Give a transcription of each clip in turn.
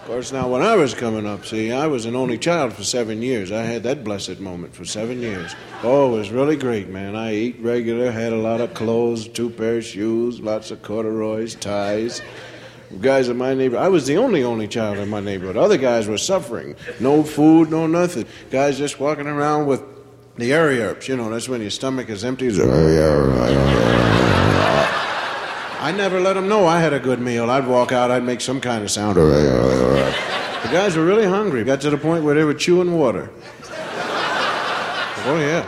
Of course, now, when I was coming up, see, I was an only child for 7 years. I had that blessed moment for 7 years. Oh, it was really great, man. I ate regular, had a lot of clothes, 2 pairs of shoes, lots of corduroys, ties. Guys in my neighborhood, I was the only child in my neighborhood. Other guys were suffering. No food, no nothing. Guys just walking around with the airy herbs. You know, that's when your stomach is empty. I never let them know I had a good meal. I'd walk out, I'd make some kind of sound. The guys were really hungry. Got to the point where they were chewing water. Oh, yeah.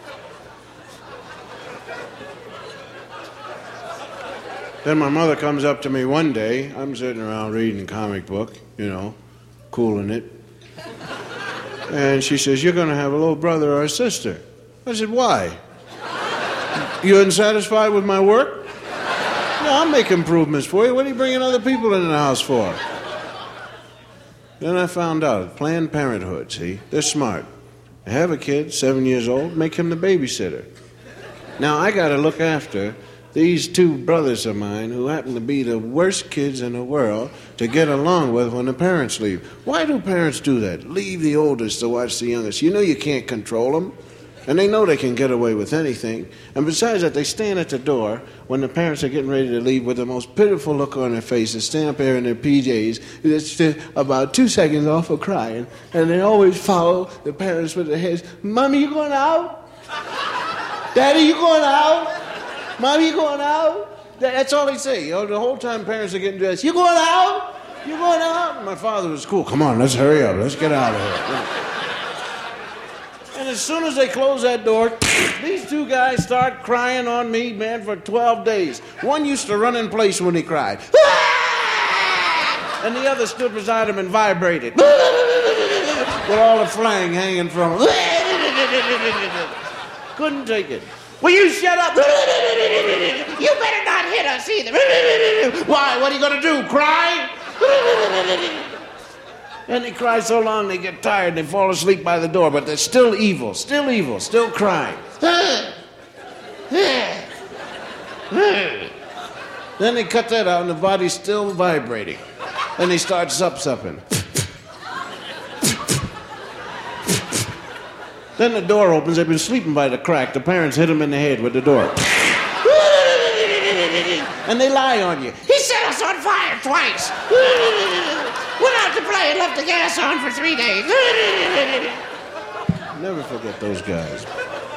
Then my mother comes up to me one day. I'm sitting around reading a comic book, you know, cooling it. And she says, "You're going to have a little brother or a sister." I said, "Why? You unsatisfied with my work?" "No, I'll make improvements for you. What are you bringing other people into the house for?" Then I found out, Planned Parenthood, see, they're smart. They have a kid, 7 years old, make him the babysitter. Now, I got to look after these 2 brothers of mine who happen to be the worst kids in the world to get along with when the parents leave. Why do parents do that? Leave the oldest to watch the youngest. You know you can't control them. And they know they can get away with anything. And besides that, they stand at the door when the parents are getting ready to leave with the most pitiful look on their faces, stand up there in their PJs, just about 2 seconds off of crying. And they always follow the parents with their heads. "Mommy, you going out? Daddy, you going out? Mommy, you going out?" That's all they say. You know, the whole time parents are getting dressed. "You going out? You going out?" And my father was cool. "Come on, let's hurry up. Let's get out of here." And as soon as they close that door, these 2 guys start crying on me, man, for 12 days. One used to run in place when he cried. And the other stood beside him and vibrated. With all the flang hanging from him. Couldn't take it. "Will you shut up? You better not hit us either." "Why? What are you going to do? Cry?" And they cry so long they get tired and they fall asleep by the door, but they're still evil, still crying. Then they cut that out and the body's still vibrating. Then they start sup-supping. Then the door opens. They've been sleeping by the crack. The parents hit them in the head with the door. And they lie on you. "He set us on fire twice. Went out to play and left the gas on for 3 days." Never forget those guys.